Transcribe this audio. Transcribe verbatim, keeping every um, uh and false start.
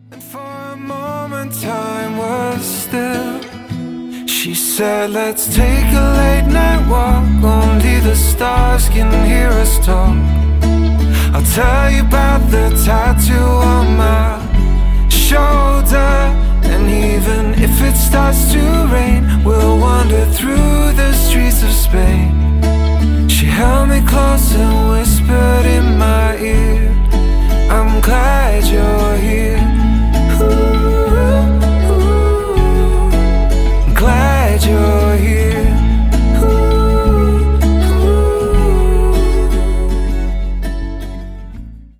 And for a moment time was still. She said, let's take a late night walk. Only the stars can hear us talk. I'll tell you about the tattoo on my shoulder. And even if it starts to rain, we'll wander through the streets of Spain. She held me close and